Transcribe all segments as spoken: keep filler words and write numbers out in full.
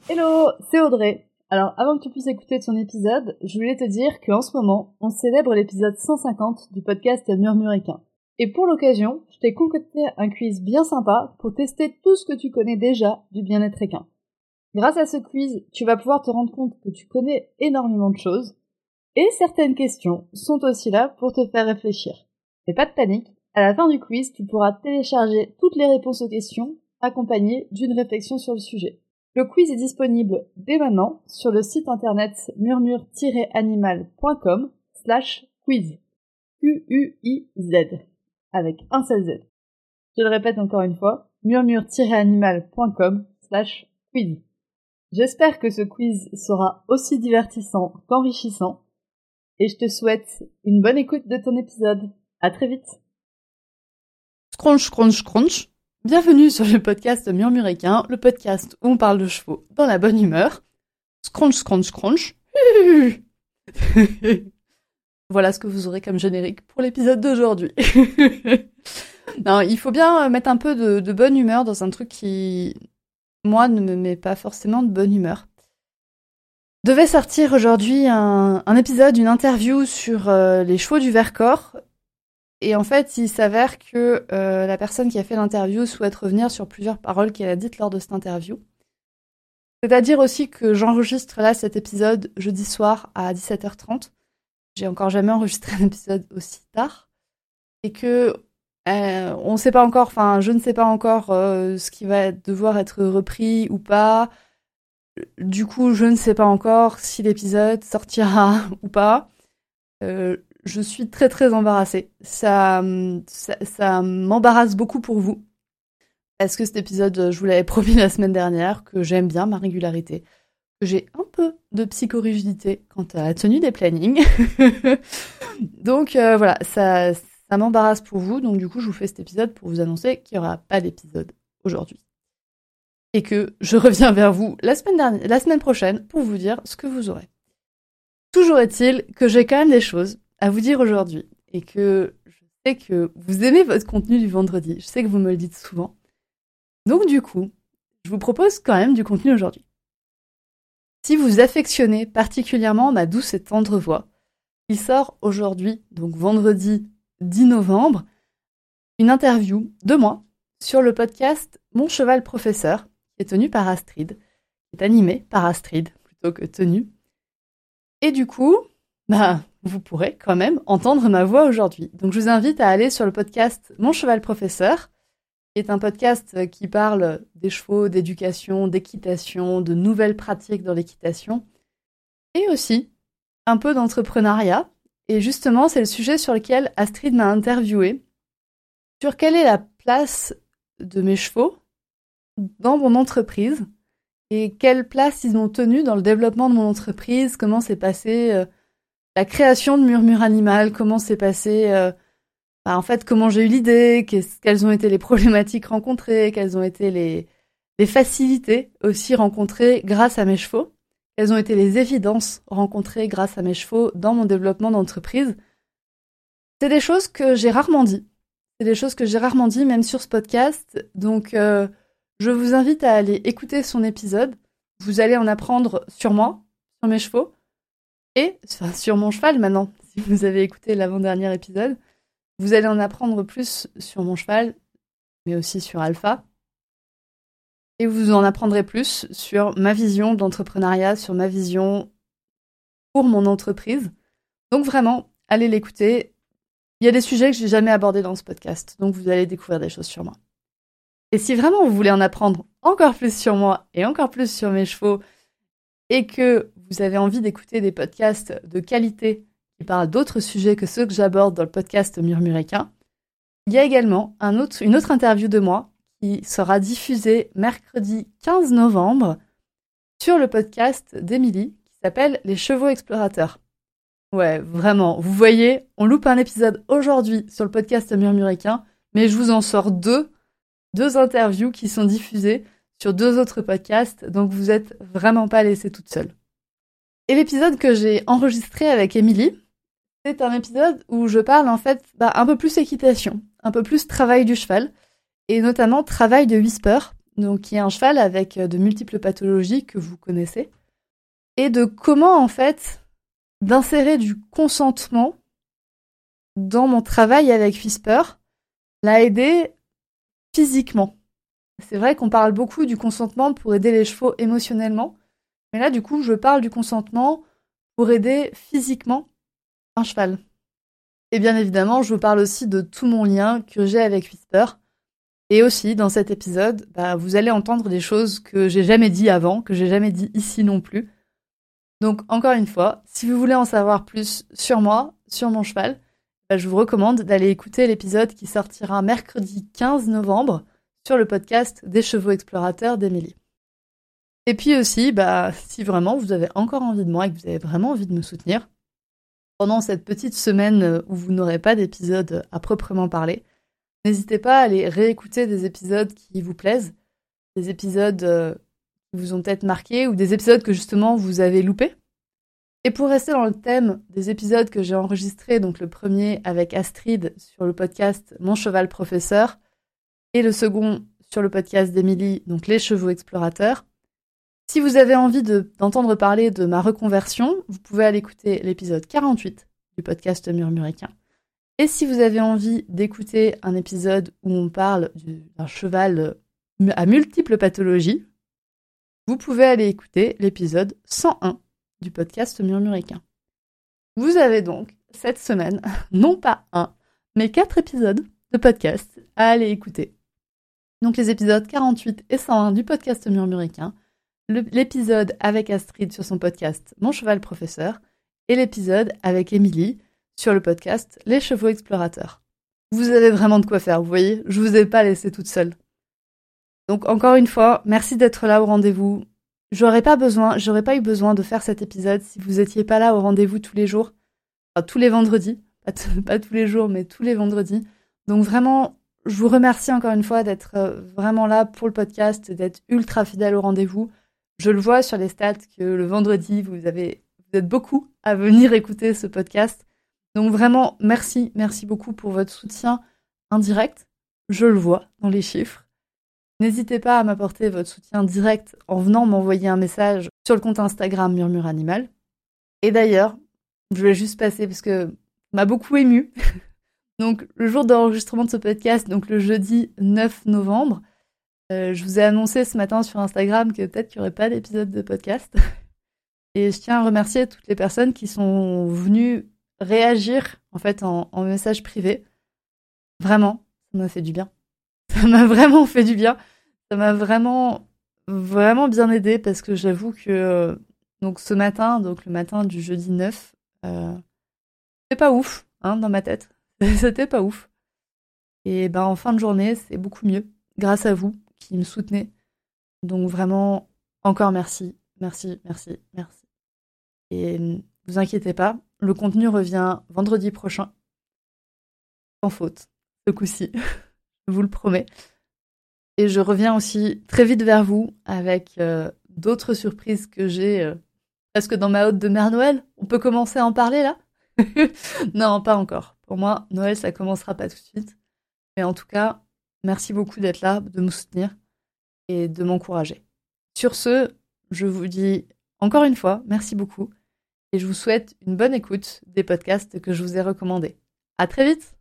Hello, c'est Audrey. Alors, avant que tu puisses écouter ton épisode, je voulais te dire qu'en ce moment, on célèbre l'épisode cent cinquante du podcast Murmuréquin. Et pour l'occasion, je t'ai concocté un quiz bien sympa pour tester tout ce que tu connais déjà du bien-être équin. Grâce à ce quiz, tu vas pouvoir te rendre compte que tu connais énormément de choses, et certaines questions sont aussi là pour te faire réfléchir. Mais pas de panique, à la fin du quiz, tu pourras télécharger toutes les réponses aux questions, accompagnées d'une réflexion sur le sujet. Le quiz est disponible dès maintenant sur le site internet murmure tiret animal point com slash quiz. Q U I Z. Avec un seul Z. Je le répète encore une fois, murmure tiret animal point com slash quiz. J'espère que ce quiz sera aussi divertissant qu'enrichissant, et je te souhaite une bonne écoute de ton épisode. À très vite. Scrunch, scrunch, scrunch. Bienvenue sur le podcast Murmuréquin, le podcast où on parle de chevaux dans la bonne humeur. Scrunch, scrunch, scrunch. Voilà ce que vous aurez comme générique pour l'épisode d'aujourd'hui. Non, il faut bien mettre un peu de, de bonne humeur dans un truc qui, moi, ne me met pas forcément de bonne humeur. Devait sortir aujourd'hui un, un épisode, une interview sur euh, les chevaux du Vercors. Et en fait, il s'avère que euh, la personne qui a fait l'interview souhaite revenir sur plusieurs paroles qu'elle a dites lors de cette interview. C'est-à-dire aussi que j'enregistre là cet épisode jeudi soir à dix-sept heures trente. J'ai encore jamais enregistré un épisode aussi tard. Et que euh, on sait pas encore, enfin, je ne sais pas encore euh, ce qui va devoir être repris ou pas. Du coup, je ne sais pas encore si l'épisode sortira ou pas. Euh, je suis très très embarrassée. Ça, ça, ça m'embarrasse beaucoup pour vous. Parce que cet épisode, je vous l'avais promis la semaine dernière, que j'aime bien ma régularité. Que j'ai un peu de psychorigidité quant à la tenue des plannings. Donc euh, voilà, ça, ça m'embarrasse pour vous. Donc du coup, je vous fais cet épisode pour vous annoncer qu'il n'y aura pas d'épisode aujourd'hui. Et que je reviens vers vous la semaine dernière, la semaine prochaine pour vous dire ce que vous aurez. Toujours est-il que j'ai quand même des choses à vous dire aujourd'hui et que je sais que vous aimez votre contenu du vendredi. Je sais que vous me le dites souvent. Donc du coup, je vous propose quand même du contenu aujourd'hui. Si vous affectionnez particulièrement ma douce et tendre voix, il sort aujourd'hui, donc vendredi dix novembre, une interview de moi sur le podcast Mon Cheval Professeur, qui est tenu par Astrid, qui est animé par Astrid plutôt que tenu. Et du coup, bah, vous pourrez quand même entendre ma voix aujourd'hui. Donc je vous invite à aller sur le podcast Mon Cheval Professeur, qui est un podcast qui parle des chevaux, d'éducation, d'équitation, de nouvelles pratiques dans l'équitation, et aussi un peu d'entrepreneuriat. Et justement, c'est le sujet sur lequel Astrid m'a interviewé, sur quelle est la place de mes chevaux dans mon entreprise, et quelle place ils ont tenu dans le développement de mon entreprise, comment s'est passée euh, la création de Murmure Animal, comment s'est passé, euh, bah, en fait, comment j'ai eu l'idée, quelles ont été les problématiques rencontrées, quelles ont été les, les facilités aussi rencontrées grâce à mes chevaux, quelles ont été les évidences rencontrées grâce à mes chevaux dans mon développement d'entreprise. C'est des choses que j'ai rarement dit. C'est des choses que j'ai rarement dit, même sur ce podcast. Donc, euh, je vous invite à aller écouter son épisode. Vous allez en apprendre sur moi, sur mes chevaux, et enfin, sur mon cheval maintenant, si vous avez écouté l'avant-dernier épisode. Vous allez en apprendre plus sur mon cheval, mais aussi sur Alpha. Et vous en apprendrez plus sur ma vision d'entrepreneuriat, sur ma vision pour mon entreprise. Donc vraiment, allez l'écouter. Il y a des sujets que j'ai jamais abordés dans ce podcast, donc vous allez découvrir des choses sur moi. Et si vraiment vous voulez en apprendre encore plus sur moi et encore plus sur mes chevaux, et que vous avez envie d'écouter des podcasts de qualité qui parlent d'autres sujets que ceux que j'aborde dans le podcast Murmuréquin, il y a également un autre, une autre interview de moi qui sera diffusée mercredi quinze novembre sur le podcast d'Émilie qui s'appelle Les Chevaux Explorateurs. Ouais, vraiment, vous voyez, on loupe un épisode aujourd'hui sur le podcast Murmuréquin, mais je vous en sors deux, deux interviews qui sont diffusées sur deux autres podcasts, donc vous êtes vraiment pas laissée toute seule. Et l'épisode que j'ai enregistré avec Émilie, c'est un épisode où je parle en fait bah, un peu plus équitation, un peu plus travail du cheval, et notamment travail de whisper, donc qui est un cheval avec de multiples pathologies que vous connaissez, et de comment, en fait, d'insérer du consentement dans mon travail avec Whisper l'a aidé physiquement. C'est vrai qu'on parle beaucoup du consentement pour aider les chevaux émotionnellement, mais là, du coup, je parle du consentement pour aider physiquement un cheval. Et bien évidemment, je vous parle aussi de tout mon lien que j'ai avec Whisper. Et aussi, dans cet épisode, bah, vous allez entendre des choses que j'ai jamais dit avant, que j'ai jamais dit ici non plus. Donc, encore une fois, si vous voulez en savoir plus sur moi, sur mon cheval, bah, je vous recommande d'aller écouter l'épisode qui sortira mercredi quinze novembre sur le podcast des chevaux explorateurs d'Émilie. Et puis aussi, bah, si vraiment vous avez encore envie de moi et que vous avez vraiment envie de me soutenir, pendant cette petite semaine où vous n'aurez pas d'épisode à proprement parler, n'hésitez pas à aller réécouter des épisodes qui vous plaisent, des épisodes qui vous ont peut-être marqué ou des épisodes que justement vous avez loupés. Et pour rester dans le thème des épisodes que j'ai enregistrés, donc le premier avec Astrid sur le podcast Mon cheval professeur et le second sur le podcast d'Émilie, donc Les chevaux explorateurs, si vous avez envie de, d'entendre parler de ma reconversion, vous pouvez aller écouter l'épisode quarante-huit du podcast Murmuricain. Et si vous avez envie d'écouter un épisode où on parle du, d'un cheval à multiples pathologies, vous pouvez aller écouter l'épisode cent un du podcast Murmuricain. Vous avez donc cette semaine, non pas un, mais quatre épisodes de podcast à aller écouter. Donc les épisodes quarante-huit et cent un du podcast Murmuricain, l'épisode avec Astrid sur son podcast Mon cheval professeur et l'épisode avec Émilie sur le podcast Les chevaux explorateurs. Vous avez vraiment de quoi faire, vous voyez, je vous ai pas laissé toute seule. Donc encore une fois, merci d'être là au rendez-vous. J'aurais pas besoin, j'aurais pas eu besoin de faire cet épisode si vous étiez pas là au rendez-vous tous les jours, enfin tous les vendredis, pas, t- pas tous les jours mais tous les vendredis. Donc vraiment, je vous remercie encore une fois d'être vraiment là pour le podcast, d'être ultra fidèle au rendez-vous. Je le vois sur les stats que le vendredi, vous avez, vous êtes beaucoup à venir écouter ce podcast. Donc vraiment, merci, merci beaucoup pour votre soutien indirect. Je le vois dans les chiffres. N'hésitez pas à m'apporter votre soutien direct en venant m'envoyer un message sur le compte Instagram Murmure Animal. Et d'ailleurs, je vais juste passer parce que ça m'a beaucoup émue. Donc le jour d'enregistrement de ce podcast, donc le jeudi neuf novembre, Euh, je vous ai annoncé ce matin sur Instagram que peut-être qu'il n'y aurait pas d'épisode de podcast. Et je tiens à remercier toutes les personnes qui sont venues réagir en fait en, en message privé. Vraiment, ça m'a fait du bien. Ça m'a vraiment fait du bien. Ça m'a vraiment, vraiment bien aidé parce que j'avoue que euh, donc ce matin, donc le matin du jeudi neuf, euh, c'était pas ouf hein, dans ma tête. C'était pas ouf. Et ben en fin de journée, c'est beaucoup mieux grâce à vous qui me soutenez. Donc vraiment, encore merci, merci, merci, merci. Et ne vous inquiétez pas, le contenu revient vendredi prochain, sans faute, ce coup-ci, je vous le promets. Et je reviens aussi très vite vers vous avec euh, d'autres surprises que j'ai euh, presque dans ma hotte de Mère Noël. On peut commencer à en parler là? Non, pas encore. Pour moi, Noël, ça commencera pas tout de suite. Mais en tout cas, merci beaucoup d'être là, de me soutenir et de m'encourager. Sur ce, je vous dis encore une fois, merci beaucoup et je vous souhaite une bonne écoute des podcasts que je vous ai recommandés. À très vite!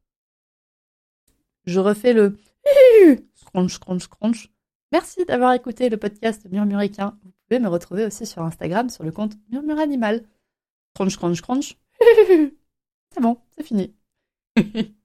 Je refais le scrunch, scrunch, scrunch. Merci d'avoir écouté le podcast Murmuricain. Vous pouvez me retrouver aussi sur Instagram sur le compte Murmure Animal. Scrunch, scrunch, scrunch. C'est bon, c'est fini.